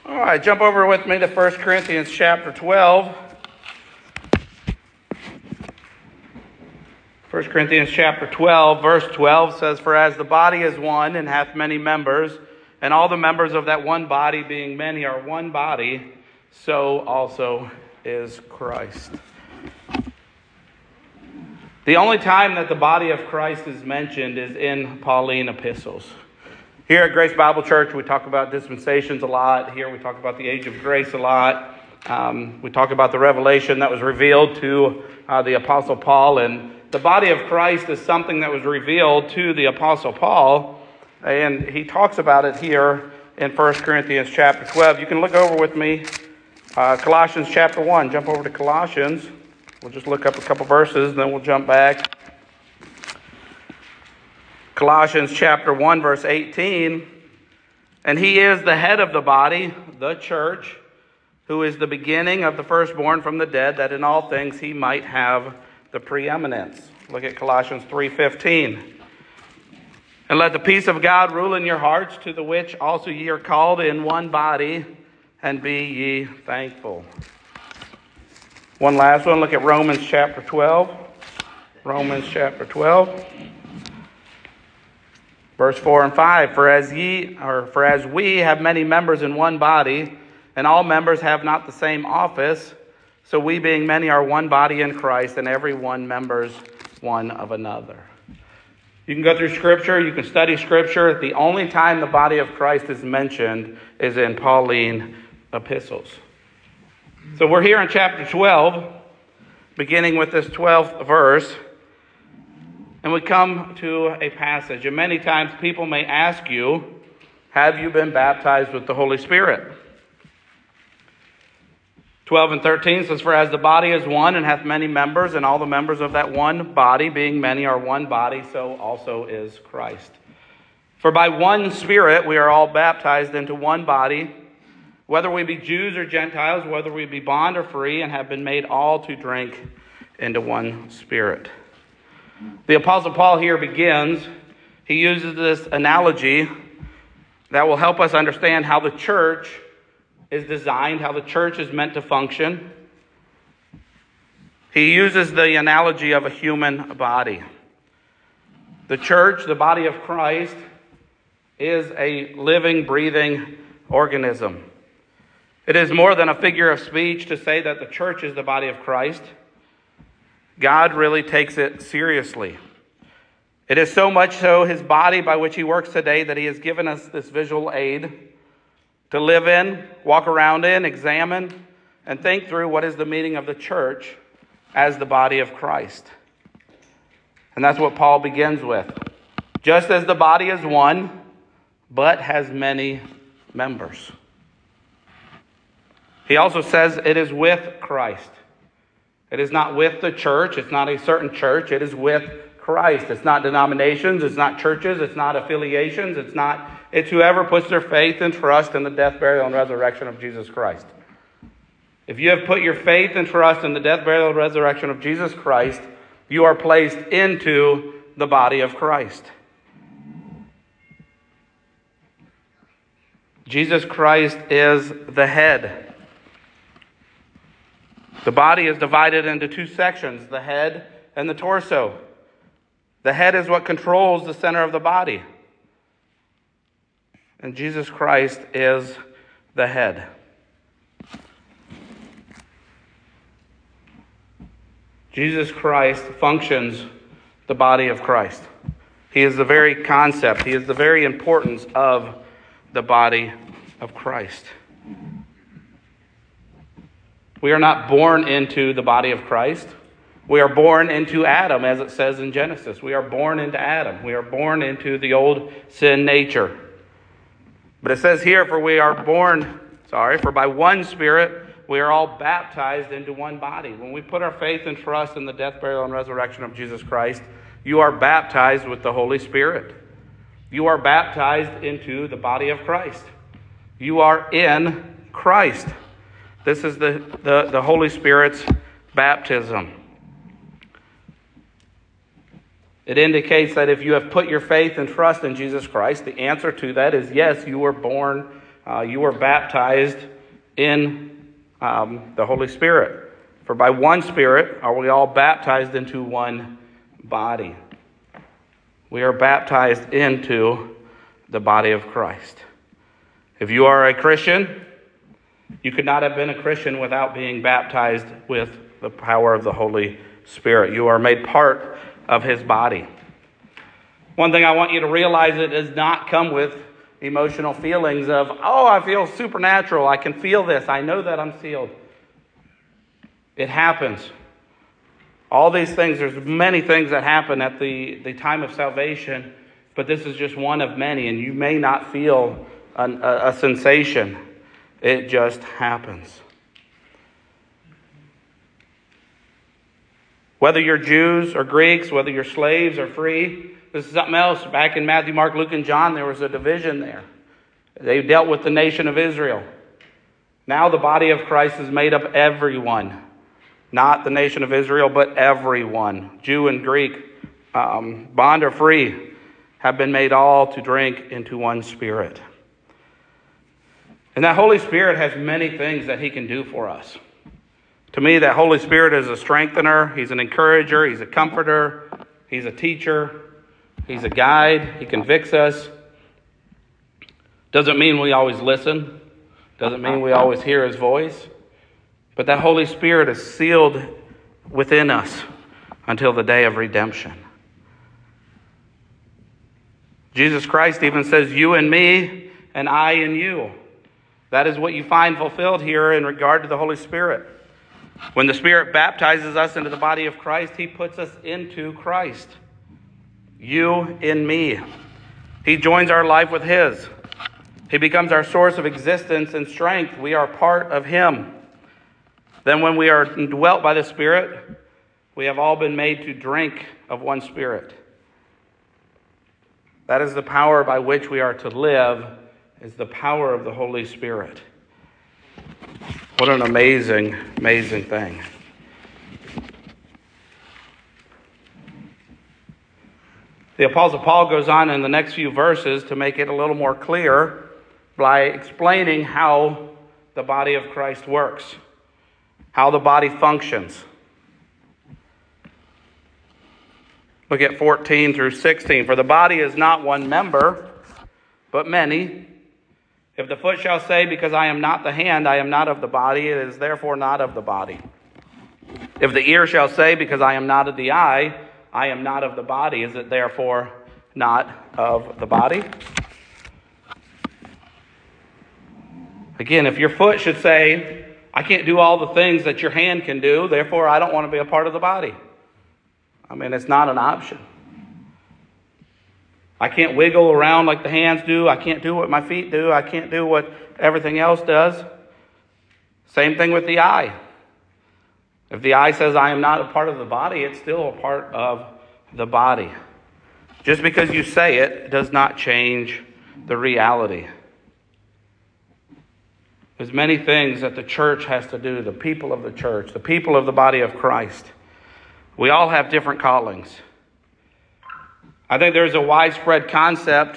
All right, jump over with me to 1 Corinthians chapter 12. 1 Corinthians chapter 12, verse 12 says, "For as the body is one and hath many members, and all the members of that one body, being many, are one body, so also is Christ." The only time that the body of Christ is mentioned is in Pauline epistles. Here at Grace Bible Church, we talk about dispensations a lot. Here we talk about the age of grace a lot. We talk about the revelation that was revealed to the Apostle Paul. And the body of Christ is something that was revealed to the Apostle Paul. And he talks about it here in 1 Corinthians chapter 12. You can look over with me, Colossians chapter 1. Jump over to Colossians. We'll just look up a couple verses, then we'll jump back. Colossians chapter 1, verse 18. "And he is the head of the body, the church, who is the beginning of the firstborn from the dead, that in all things he might have the preeminence." Look at Colossians 3:15. "And let the peace of God rule in your hearts, to the which also ye are called in one body, and be ye thankful." One last one. Look at Romans chapter 12. Romans chapter 12. Verse 4 and 5, for as we have many members in one body, and all members have not the same office, so we being many are one body in Christ, and every one members one of another. You can go through Scripture, you can study Scripture. The only time the body of Christ is mentioned is in Pauline epistles. So we're here in chapter 12, beginning with this 12th verse. And we come to a passage, and many times people may ask you, have you been baptized with the Holy Spirit? 12 and 13 says, "For as the body is one and hath many members, and all the members of that one body, being many, are one body, so also is Christ. For by one Spirit we are all baptized into one body, whether we be Jews or Gentiles, whether we be bond or free, and have been made all to drink into one Spirit." The Apostle Paul here begins. He uses this analogy that will help us understand how the church is designed, how the church is meant to function. He uses the analogy of a human body. The church, the body of Christ, is a living, breathing organism. It is more than a figure of speech to say that the church is the body of Christ. God really takes it seriously. It is so much so his body by which he works today that he has given us this visual aid to live in, walk around in, examine, and think through what is the meaning of the church as the body of Christ. And that's what Paul begins with. Just as the body is one, but has many members. He also says it is with Christ. It is not with the church. It's not a certain church. It is with Christ. It's not denominations. It's not churches. It's not affiliations. It's whoever puts their faith and trust in the death, burial, and resurrection of Jesus Christ. If you have put your faith and trust in the death, burial, and resurrection of Jesus Christ, you are placed into the body of Christ. Jesus Christ is the head. The body is divided into two sections, the head and the torso. The head is what controls the center of the body. And Jesus Christ is the head. Jesus Christ functions the body of Christ. He is the very concept. He is the very importance of the body of Christ. We are not born into the body of Christ. We are born into Adam, as it says in Genesis. We are born into Adam. We are born into the old sin nature. But it says here, for by one Spirit we are all baptized into one body. When we put our faith and trust in the death, burial, and resurrection of Jesus Christ, you are baptized with the Holy Spirit. You are baptized into the body of Christ. You are in Christ. This is the Holy Spirit's baptism. It indicates that if you have put your faith and trust in Jesus Christ, the answer to that is yes, you were born you were baptized in the Holy Spirit. For by one Spirit are we all baptized into one body. We are baptized into the body of Christ. If you are a Christian, you could not have been a Christian without being baptized with the power of the Holy Spirit. You are made part of his body. One thing I want you to realize, it does not come with emotional feelings of, oh, I feel supernatural. I can feel this. I know that I'm sealed. It happens. All these things, there's many things that happen at the time of salvation, but this is just one of many, and you may not feel a sensation. It just happens. Whether you're Jews or Greeks, whether you're slaves or free, this is something else. Back in Matthew, Mark, Luke, and John, there was a division there. They dealt with the nation of Israel. Now the body of Christ is made of everyone. Not the nation of Israel, but everyone. Jew and Greek, bond or free, have been made all to drink into one Spirit. And that Holy Spirit has many things that he can do for us. To me, that Holy Spirit is a strengthener. He's an encourager. He's a comforter. He's a teacher. He's a guide. He convicts us. Doesn't mean we always listen. Doesn't mean we always hear his voice. But that Holy Spirit is sealed within us until the day of redemption. Jesus Christ even says, you and me, and I and you. That is what you find fulfilled here in regard to the Holy Spirit. When the Spirit baptizes us into the body of Christ, he puts us into Christ. You in me. He joins our life with his. He becomes our source of existence and strength. We are part of him. Then when we are indwelt by the Spirit, we have all been made to drink of one Spirit. That is the power by which we are to live, is the power of the Holy Spirit. What an amazing, amazing thing. The Apostle Paul goes on in the next few verses to make it a little more clear by explaining how the body of Christ works, how the body functions. Look at 14 through 16. For the body is not one member, but many. If the foot shall say, because I am not the hand, I am not of the body, it is therefore not of the body. If the ear shall say, because I am not of the eye, I am not of the body, is it therefore not of the body? Again, if your foot should say, I can't do all the things that your hand can do, therefore I don't want to be a part of the body. I mean, it's not an option. I can't wiggle around like the hands do. I can't do what my feet do. I can't do what everything else does. Same thing with the eye. If the eye says I am not a part of the body, it's still a part of the body. Just because you say it does not change the reality. There's many things that the church has to do, the people of the church, the people of the body of Christ. We all have different callings. I think there's a widespread concept.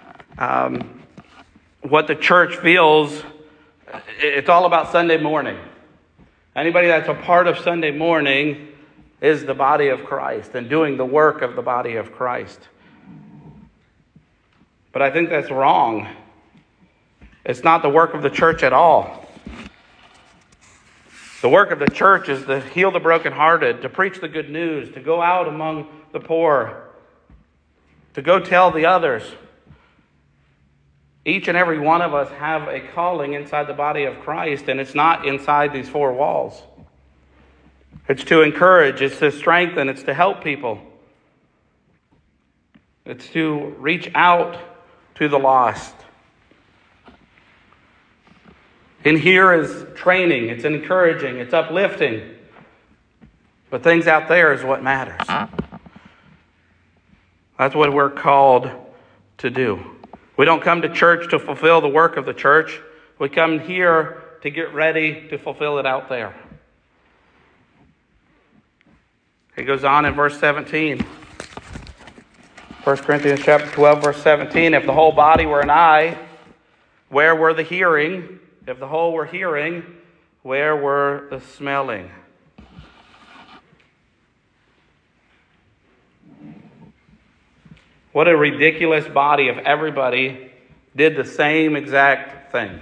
What the church feels, it's all about Sunday morning. Anybody that's a part of Sunday morning is the body of Christ and doing the work of the body of Christ. But I think that's wrong. It's not the work of the church at all. The work of the church is to heal the brokenhearted, to preach the good news, to go out among the poor, to go tell the others. Each and every one of us have a calling inside the body of Christ, and it's not inside these four walls. It's to encourage, it's to strengthen, it's to help people. It's to reach out to the lost. In here is training, it's encouraging, it's uplifting. But things out there is what matters. That's what we're called to do. We don't come to church to fulfill the work of the church. We come here to get ready to fulfill it out there. He goes on in verse 17. 1 Corinthians chapter 12, verse 17. If the whole body were an eye, Where were the hearing? If the whole were hearing, where were the smelling? What a ridiculous body if everybody did the same exact thing.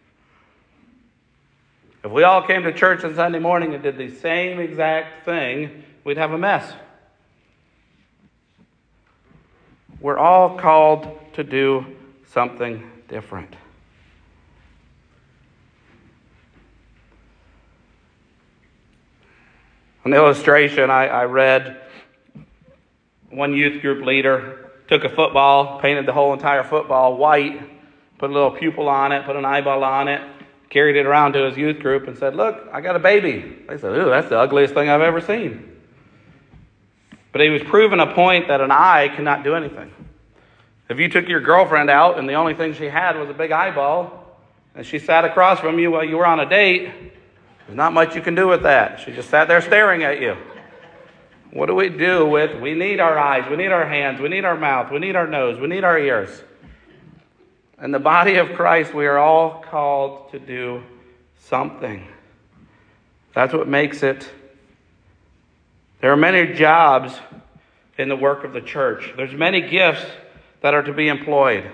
If we all came to church on Sunday morning and did the same exact thing, we'd have a mess. We're all called to do something different. An illustration I read, one youth group leader took a football, painted the whole entire football white, put a little pupil on it, put an eyeball on it, carried it around to his youth group and said, "Look, I got a baby." They said, "Ooh, that's the ugliest thing I've ever seen." But he was proving a point that an eye cannot do anything. If you took your girlfriend out and the only thing she had was a big eyeball, and she sat across from you while you were on a date, there's not much you can do with that. She just sat there staring at you. What do? We need our eyes, we need our hands, we need our mouth, we need our nose, we need our ears. In the body of Christ, we are all called to do something. That's what makes it. There are many jobs in the work of the church. There's many gifts that are to be employed.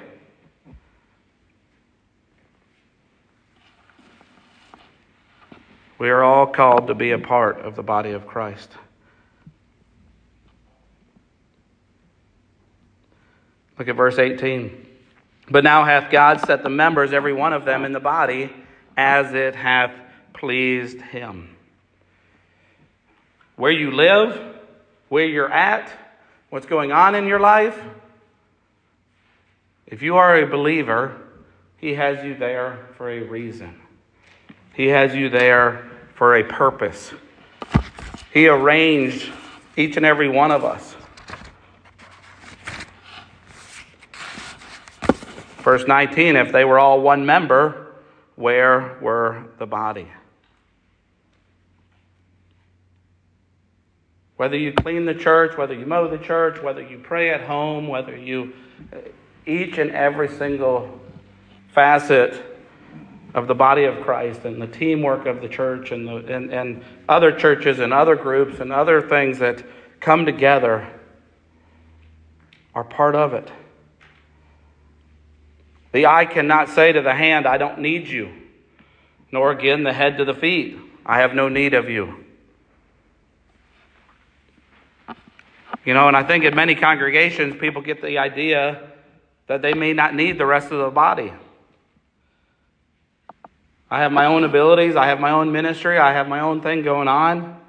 We are all called to be a part of the body of Christ. Look at verse 18. But now hath God set the members, every one of them, in the body, as it hath pleased him. Where you live, where you're at, what's going on in your life, if you are a believer, he has you there for a reason. He has you there for a purpose. He arranged each and every one of us. Verse 19, if they were all one member, where were the body? Whether you clean the church, whether you mow the church, whether you pray at home, whether you... each and every single facet of the body of Christ and the teamwork of the church and other churches and other groups and other things that come together are part of it. The eye cannot say to the hand, "I don't need you," nor again the head to the feet, "I have no need of you." You know, and I think in many congregations, people get the idea that they may not need the rest of the body. I have my own abilities. I have my own ministry. I have my own thing going on.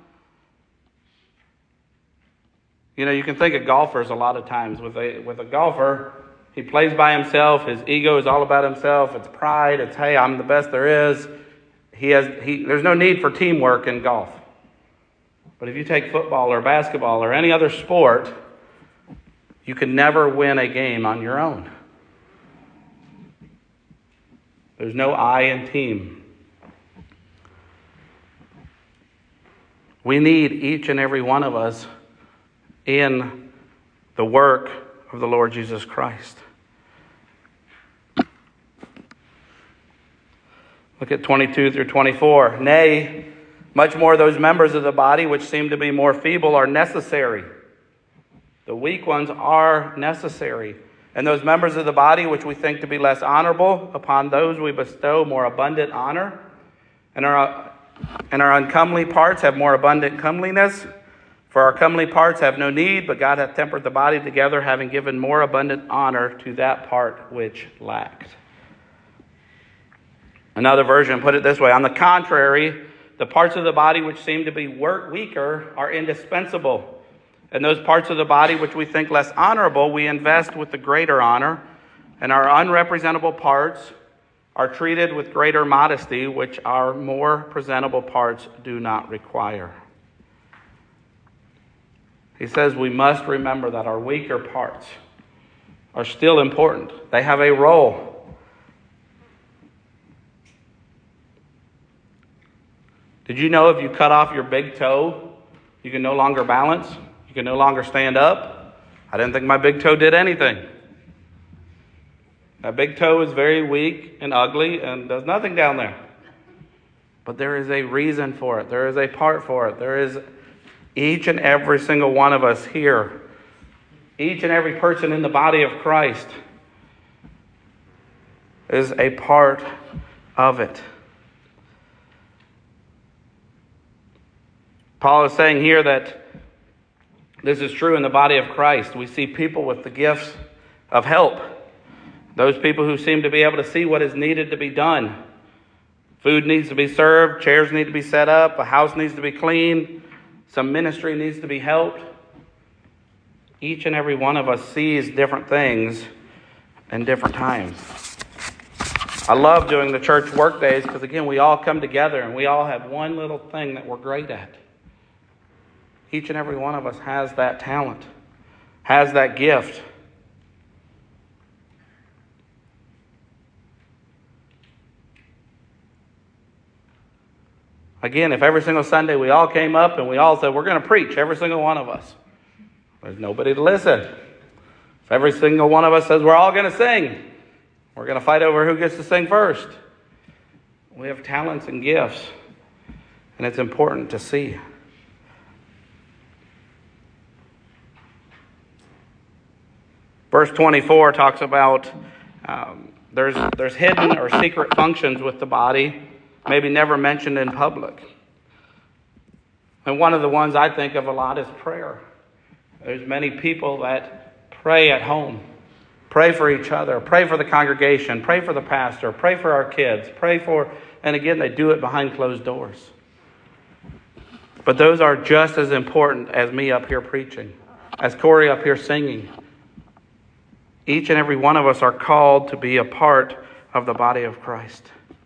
You know, you can think of golfers a lot of times. With a golfer, he plays by himself. His ego is all about himself. It's pride. It's, hey, I'm the best there is. There's no need for teamwork in golf. But if you take football or basketball or any other sport, you can never win a game on your own. There's no I in team. We need each and every one of us in the work of the Lord Jesus Christ. Look at 22 through 24. Nay, much more those members of the body which seem to be more feeble are necessary. The weak ones are necessary. And those members of the body which we think to be less honorable, upon those we bestow more abundant honor. And our uncomely parts have more abundant comeliness. For our comely parts have no need, but God hath tempered the body together, having given more abundant honor to that part which lacked. Another version put it this way: on the contrary, the parts of the body which seem to be weaker are indispensable. And those parts of the body which we think less honorable, we invest with the greater honor. And our unrepresentable parts are treated with greater modesty, which our more presentable parts do not require. He says we must remember that our weaker parts are still important. They have a role. Did you know if you cut off your big toe, you can no longer balance? You can no longer stand up? I didn't think my big toe did anything. That big toe is very weak and ugly and does nothing down there. But there is a reason for it. There is a part for it. There is each and every single one of us here. Each and every person in the body of Christ is a part of it. Paul is saying here that this is true in the body of Christ. We see people with the gifts of help. Those people who seem to be able to see what is needed to be done. Food needs to be served, chairs need to be set up, a house needs to be cleaned, some ministry needs to be helped. Each and every one of us sees different things in different times. I love doing the church work days because, again, we all come together and we all have one little thing that we're great at. Each and every one of us has that talent, has that gift. Again, if every single Sunday we all came up and we all said, we're going to preach, every single one of us, there's nobody to listen. If every single one of us says we're all going to sing, we're going to fight over who gets to sing first. We have talents and gifts, and it's important to see. Verse 24 talks about there's hidden or secret functions with the body, maybe never mentioned in public. And one of the ones I think of a lot is prayer. There's many people that pray at home, pray for each other, pray for the congregation, pray for the pastor, pray for our kids, and again, they do it behind closed doors. But those are just as important as me up here preaching, as Corey up here singing. Each and every one of us are called to be a part of the body of Christ.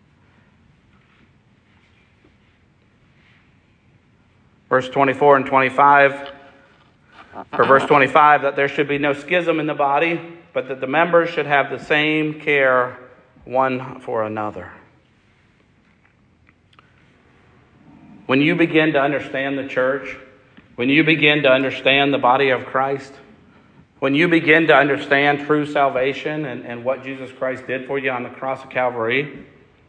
Verse 24 and 25, or verse 25, that there should be no schism in the body, but that the members should have the same care one for another. When you begin to understand the church, when you begin to understand the body of Christ, when you begin to understand true salvation and what Jesus Christ did for you on the cross of Calvary,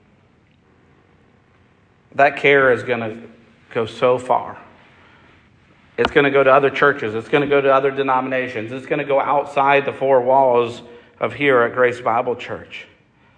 that care is going to go so far. It's going to go to other churches. It's going to go to other denominations. It's going to go outside the four walls of here at Grace Bible Church.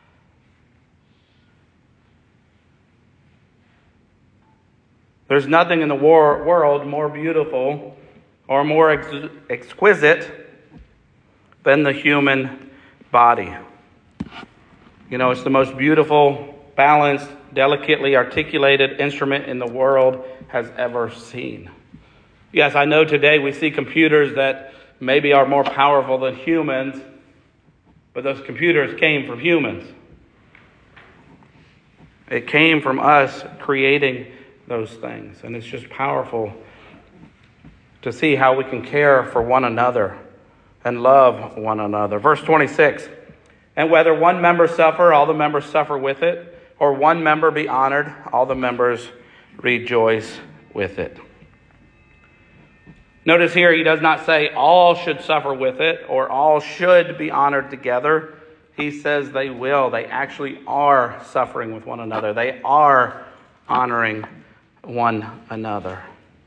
There's nothing in the world more beautiful or more exquisite than the human body. You know, it's the most beautiful, balanced, delicately articulated instrument in the world has ever seen. Yes, I know today we see computers that maybe are more powerful than humans, but those computers came from humans. It came from us creating those things, and it's just powerful to see how we can care for one another and love one another. Verse 26, and whether one member suffer, all the members suffer with it, or one member be honored, all the members rejoice with it. Notice here, he does not say all should suffer with it or all should be honored together. He says they will. They actually are suffering with one another. They are honoring one another.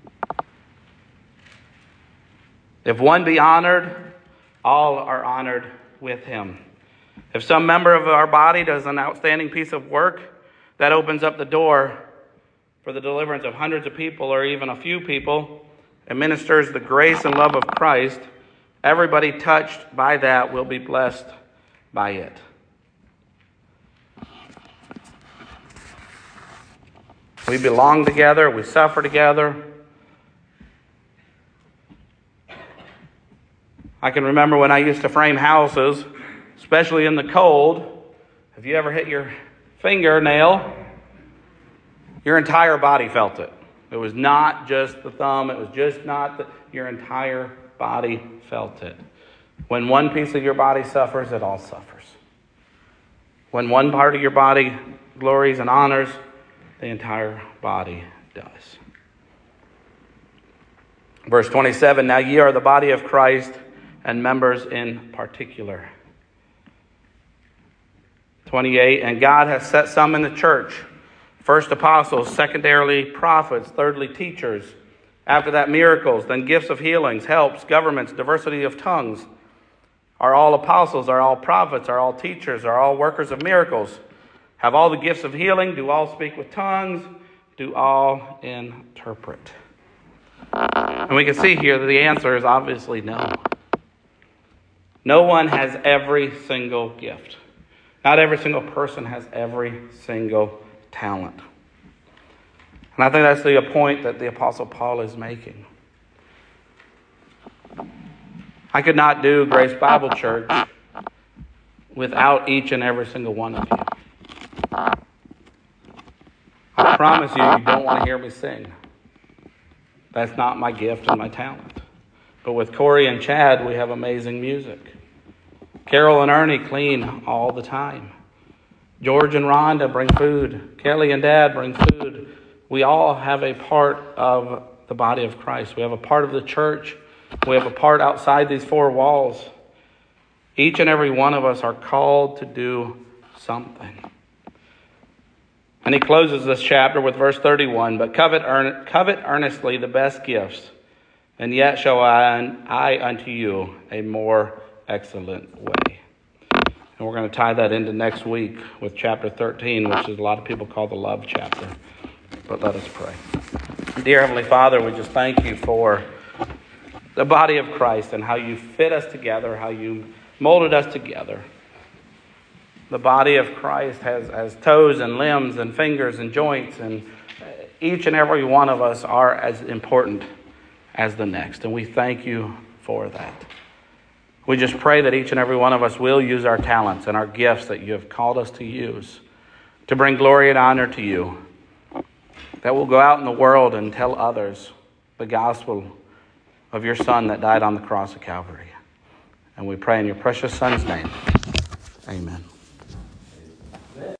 If one be honored, all are honored with him. If some member of our body does an outstanding piece of work, that opens up the door for the deliverance of hundreds of people or even a few people. It ministers the grace and love of Christ. Everybody touched by that will be blessed by it. We belong together. We suffer together. I can remember when I used to frame houses, especially in the cold. If you ever hit your fingernail, your entire body felt it. It was not just the thumb. It was just not your entire body felt it. When one piece of your body suffers, it all suffers. When one part of your body glories and honors, the entire body does. Verse 27, now ye are the body of Christ and members in particular. 28, and God has set some in the church, first apostles, secondarily prophets, thirdly teachers, after that miracles, then gifts of healings, helps, governments, diversity of tongues. Are all apostles, are all prophets, are all teachers, are all workers of miracles? Have all the gifts of healing? Do all speak with tongues? Do all interpret? And we can see here that the answer is obviously no. No one has every single gift. Not every single person has every single talent. And I think that's the point that the Apostle Paul is making. I could not do Grace Bible Church without each and every single one of you. I promise you, you don't want to hear me sing. That's not my gift and my talent. But with Corey and Chad, we have amazing music. Carol and Ernie clean all the time. George and Rhonda bring food. Kelly and Dad bring food. We all have a part of the body of Christ. We have a part of the church. We have a part outside these four walls. Each and every one of us are called to do something. And he closes this chapter with verse 31, but covet earnestly the best gifts, and yet show I unto you a more excellent way. And we're going to tie that into next week with chapter 13, which is a lot of people call the love chapter. But let us pray. Dear Heavenly Father, we just thank you for the body of Christ and how you fit us together, how you molded us together. The body of Christ has toes and limbs and fingers and joints, and each and every one of us are as important as the next. And we thank you for that. We just pray that each and every one of us will use our talents and our gifts that you have called us to use to bring glory and honor to you. That we'll go out in the world and tell others the gospel of your Son that died on the cross of Calvary. And we pray in your precious Son's name. Amen.